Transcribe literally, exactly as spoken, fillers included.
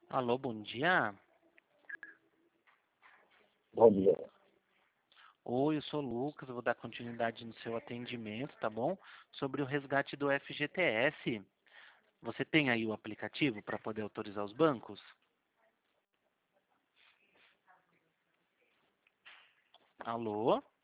Alô, bom dia. Bom dia. Oi, eu sou o Lucas, eu vou dar continuidade no seu atendimento, tá bom? Sobre o resgate do F G T S. Você tem aí o aplicativo para poder autorizar os bancos? Alô?